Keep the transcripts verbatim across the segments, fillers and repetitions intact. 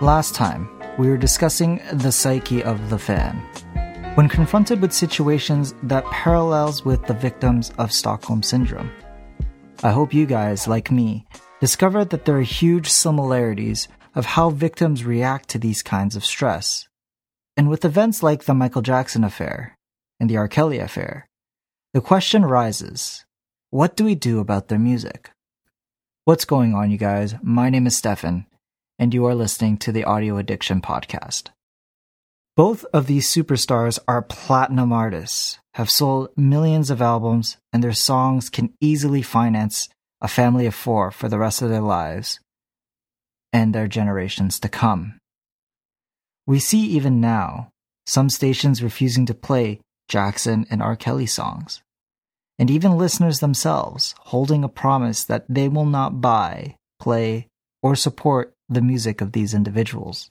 Last time, we were discussing the psyche of the fan. When confronted with situations that parallels with the victims of Stockholm Syndrome. I hope you guys, like me, discovered that there are huge similarities of how victims react to these kinds of stress. And with events like the Michael Jackson affair and the R. Kelly affair, the question rises, what do we do about their music? What's going on, you guys? My name is Stefan, and you are listening to the Audio Addiction Podcast. Both of these superstars are platinum artists, have sold millions of albums, and their songs can easily finance a family of four for the rest of their lives and their generations to come. We see even now some stations refusing to play Jackson and R. Kelly songs, and even listeners themselves holding a promise that they will not buy, play, or support the music of these individuals.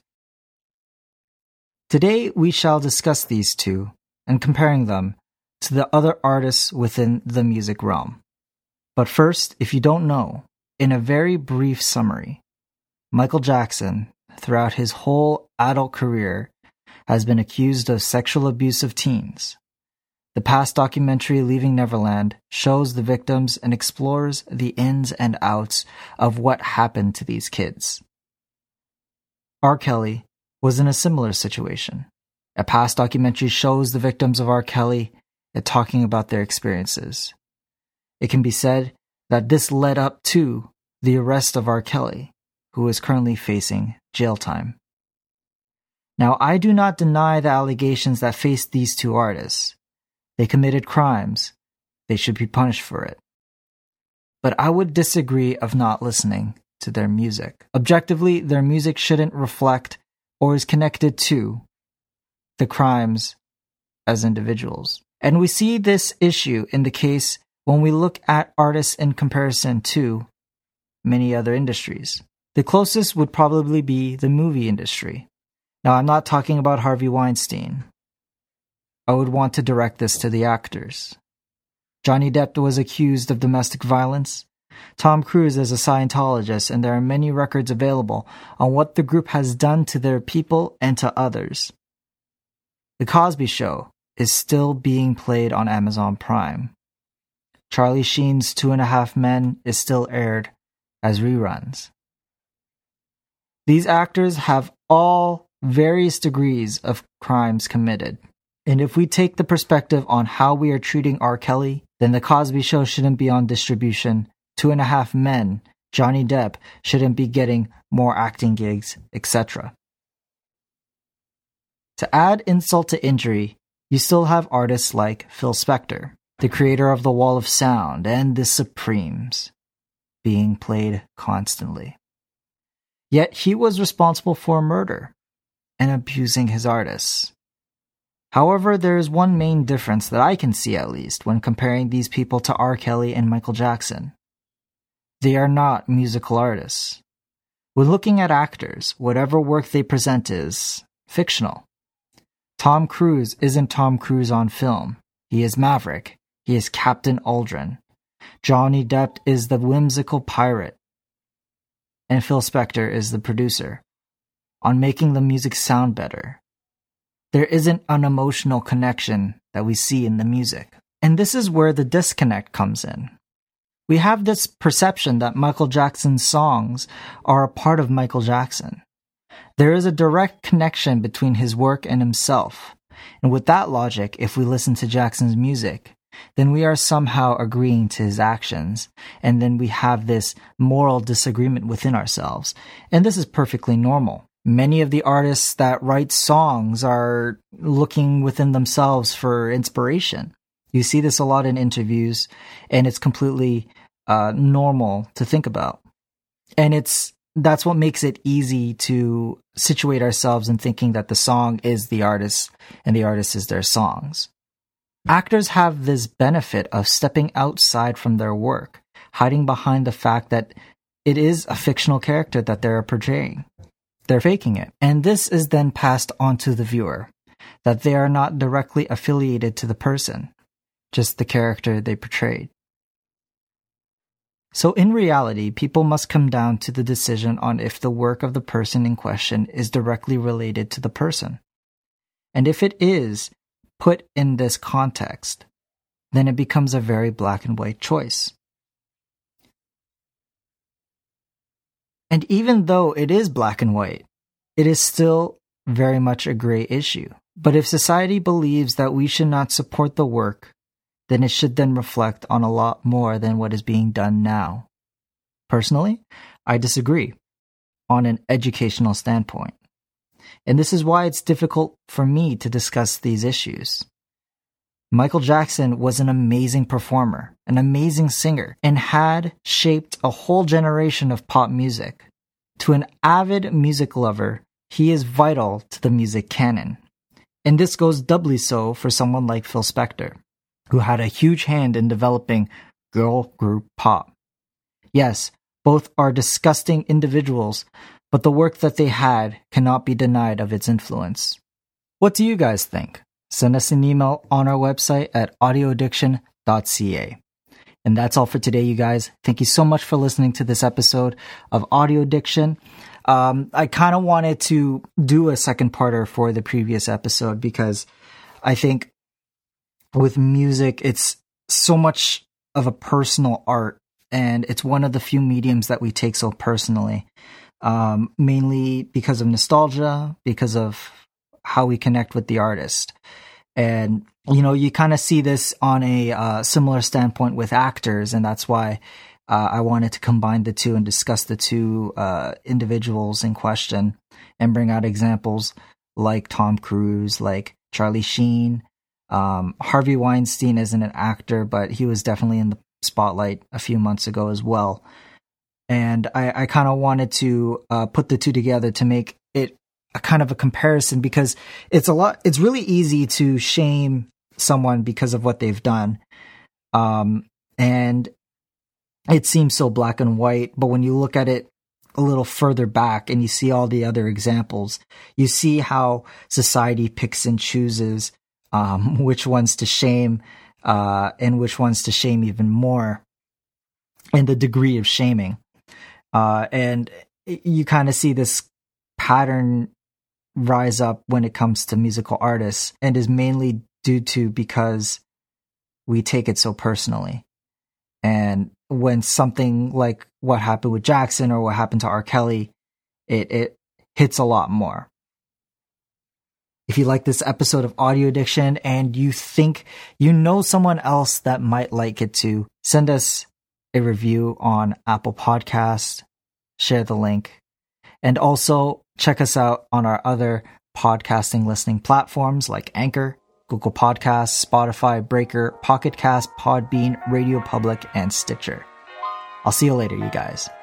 Today we shall discuss these two and comparing them to the other artists within the music realm. But first, if you don't know, in a very brief summary, Michael Jackson, throughout his whole adult career, has been accused of sexual abuse of teens. The past documentary Leaving Neverland shows the victims and explores the ins and outs of what happened to these kids. R. Kelly was in a similar situation. A past documentary shows the victims of R. Kelly and talking about their experiences. It can be said that this led up to the arrest of R. Kelly, who is currently facing jail time. Now, I do not deny the allegations that faced these two artists. They committed crimes. They should be punished for it. But I would disagree of not listening to their music. Objectively, their music shouldn't reflect or is connected to the crimes as individuals. And we see this issue in the case when we look at artists in comparison to many other industries. The closest would probably be the movie industry. Now, I'm not talking about Harvey Weinstein. I would want to direct this to the actors. Johnny Depp was accused of domestic violence. Tom Cruise is a Scientologist, and there are many records available on what the group has done to their people and to others. The Cosby Show is still being played on Amazon Prime. Charlie Sheen's Two and a Half Men is still aired as reruns. These actors have all various degrees of crimes committed. And if we take the perspective on how we are treating R. Kelly, then The Cosby Show shouldn't be on distribution. Two and a Half Men, Johnny Depp shouldn't be getting more acting gigs, et cetera. To add insult to injury, you still have artists like Phil Spector, the creator of The Wall of Sound and The Supremes, being played constantly. Yet he was responsible for murder and abusing his artists. However, there is one main difference that I can see at least when comparing these people to R. Kelly and Michael Jackson. They are not musical artists. When looking at actors, whatever work they present is fictional. Tom Cruise isn't Tom Cruise on film. He is Maverick. He is Captain Aldrin. Johnny Depp is the whimsical pirate. And Phil Spector is the producer, on making the music sound better. There isn't an emotional connection that we see in the music. And this is where the disconnect comes in. We have this perception that Michael Jackson's songs are a part of Michael Jackson. There is a direct connection between his work and himself. And with that logic, if we listen to Jackson's music, then we are somehow agreeing to his actions, and then we have this moral disagreement within ourselves. And this is perfectly normal. Many of the artists that write songs are looking within themselves for inspiration. You see this a lot in interviews, and it's completely uh, normal to think about. And it's that's what makes it easy to situate ourselves in thinking that the song is the artist and the artist is their songs. Actors have this benefit of stepping outside from their work, hiding behind the fact that it is a fictional character that they're portraying. They're faking it. And this is then passed on to the viewer, that they are not directly affiliated to the person, just the character they portrayed. So in reality, people must come down to the decision on if the work of the person in question is directly related to the person. And if it is put in this context, then it becomes a very black and white choice. And even though it is black and white, it is still very much a gray issue. But if society believes that we should not support the work, then it should then reflect on a lot more than what is being done now. Personally, I disagree on an educational standpoint. And this is why it's difficult for me to discuss these issues. Michael Jackson was an amazing performer, an amazing singer, and had shaped a whole generation of pop music. To an avid music lover, he is vital to the music canon. And this goes doubly so for someone like Phil Spector, who had a huge hand in developing girl group pop. Yes, both are disgusting individuals, but the work that they had cannot be denied of its influence. What do you guys think? Send us an email on our website at audio addiction dot c a. And that's all for today, you guys. Thank you so much for listening to this episode of Audio Addiction. Um, I kind of wanted to do a second parter for the previous episode because I think with music, it's so much of a personal art, and it's one of the few mediums that we take so personally, um, mainly because of nostalgia, because of how we connect with the artist. And, you know, you kind of see this on a uh, similar standpoint with actors, and that's why uh, I wanted to combine the two and discuss the two uh, individuals in question and bring out examples like Tom Cruise, like Charlie Sheen. Um, Harvey Weinstein isn't an actor, but he was definitely in the spotlight a few months ago as well. And I, I kind of wanted to uh, put the two together to make it a kind of a comparison, because it's a lot, it's really easy to shame someone because of what they've done. Um, and it seems so black and white, but when you look at it a little further back and you see all the other examples, you see how society picks and chooses um, which ones to shame uh, and which ones to shame even more, and the degree of shaming. Uh, and you kind of see this pattern rise up when it comes to musical artists, and is mainly due to because we take it so personally. And when something like what happened with Jackson or what happened to R. Kelly, it, it hits a lot more. If you like this episode of Audio Addiction and you think you know someone else that might like it too, send us a review on Apple Podcasts, share the link, and also check us out on our other podcasting listening platforms like Anchor, Google Podcasts, Spotify, Breaker, Pocket Cast, Podbean, Radio Public, and Stitcher. I'll see you later, you guys.